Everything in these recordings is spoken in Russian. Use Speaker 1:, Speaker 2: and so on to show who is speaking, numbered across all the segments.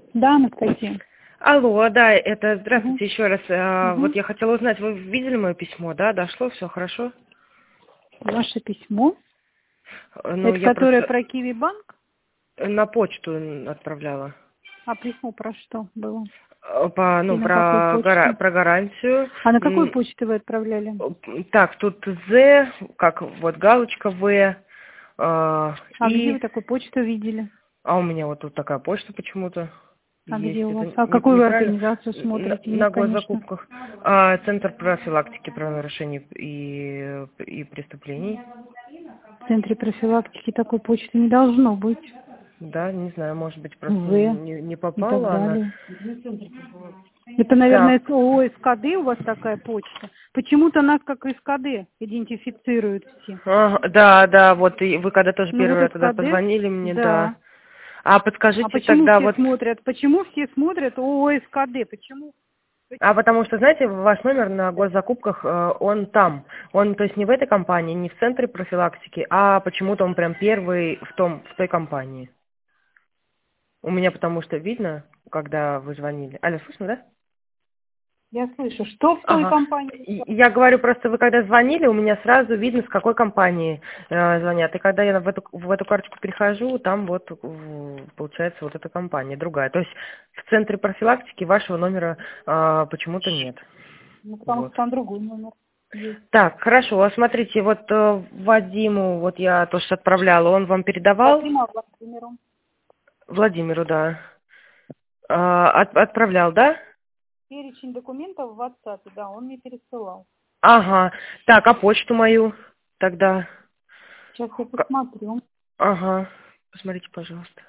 Speaker 1: Да, Анастасия.
Speaker 2: Алло, да, это
Speaker 1: Мгм.
Speaker 2: здравствуйте еще раз. Вот я хотела узнать, вы видели мое письмо, да? Дошло, все хорошо?
Speaker 1: Ваше письмо.
Speaker 2: Ну,
Speaker 1: Это
Speaker 2: я
Speaker 1: которое
Speaker 2: просто
Speaker 1: про Киви банк?
Speaker 2: на почту отправляла.
Speaker 1: А письмо про что было? И
Speaker 2: Ну,
Speaker 1: на какой почте?
Speaker 2: про гарантию.
Speaker 1: А на какой почте вы отправляли?
Speaker 2: Так, тут З, как вот галочка В,
Speaker 1: А где вы
Speaker 2: и...
Speaker 1: такую почту видели?
Speaker 2: А у меня вот тут такая почта почему-то
Speaker 1: А
Speaker 2: есть.
Speaker 1: где у
Speaker 2: Это
Speaker 1: вас? А какую вы
Speaker 2: неправильно?
Speaker 1: организацию смотрите? Нет,
Speaker 2: На
Speaker 1: конечно.
Speaker 2: госзакупках. Центр профилактики правонарушений и преступлений.
Speaker 1: В центре профилактики такой почты не должно быть.
Speaker 2: Да, не знаю, может быть, просто
Speaker 1: В
Speaker 2: не
Speaker 1: и так
Speaker 2: попала она.
Speaker 1: далее. Это, наверное,
Speaker 2: Так,
Speaker 1: ООО СКД у вас такая почта. Почему-то нас как СКД идентифицируют все.
Speaker 2: ага, да, да, вот и вы когда тоже
Speaker 1: Ну вот
Speaker 2: первый раз тогда
Speaker 1: СКД,
Speaker 2: позвонили мне, да.
Speaker 1: да.
Speaker 2: А
Speaker 1: А
Speaker 2: подскажите
Speaker 1: почему
Speaker 2: тогда
Speaker 1: все
Speaker 2: вот,
Speaker 1: смотрят? Почему все смотрят ООО СКД? Почему?
Speaker 2: потому что, знаете, ваш номер на госзакупках, он там. Он, то есть не в этой компании, не в центре профилактики, а почему-то он прям первый в той компании. У меня потому что видно, когда вы звонили. Алло, слышно, да?
Speaker 1: Я слышу, что в той
Speaker 2: Ага.
Speaker 1: компании?
Speaker 2: Я говорю, просто вы когда звонили, у меня сразу видно, с какой компании звонят. И когда я в эту карточку прихожу, там вот получается вот эта компания, другая. То есть в центре профилактики вашего номера почему-то нет.
Speaker 1: Ну, потому что
Speaker 2: Вот.
Speaker 1: там другой номер есть.
Speaker 2: Так, хорошо. А смотрите, вот Вадиму, вот я тоже отправляла, он вам передавал?
Speaker 1: Вадима Владимиру.
Speaker 2: Владимиру, да. Отправлял, да?
Speaker 1: Перечень документов в WhatsApp, да, он мне пересылал.
Speaker 2: Ага. Так, а почту мою тогда?
Speaker 1: Сейчас я
Speaker 2: К-
Speaker 1: посмотрю.
Speaker 2: Ага. Посмотрите, пожалуйста.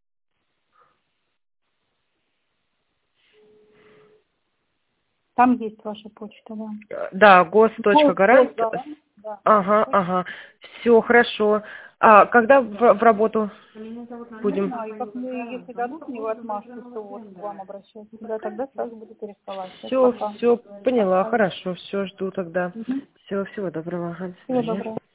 Speaker 1: Там есть ваша почта, да.
Speaker 2: Да, гос.гарант.
Speaker 1: Госгарант, да.
Speaker 2: Ага, ага. Все хорошо. А когда в работу
Speaker 1: Не
Speaker 2: будем?
Speaker 1: знаю, как мы, если дадут мне в отмашку, то вот к вам обращаться. Да, тогда сразу буду пересылать. Сейчас
Speaker 2: Все,
Speaker 1: пока.
Speaker 2: все, поняла, хорошо, все, жду тогда.
Speaker 1: Угу.
Speaker 2: Всего доброго, ага, до
Speaker 1: Всего
Speaker 2: свидания.
Speaker 1: доброго.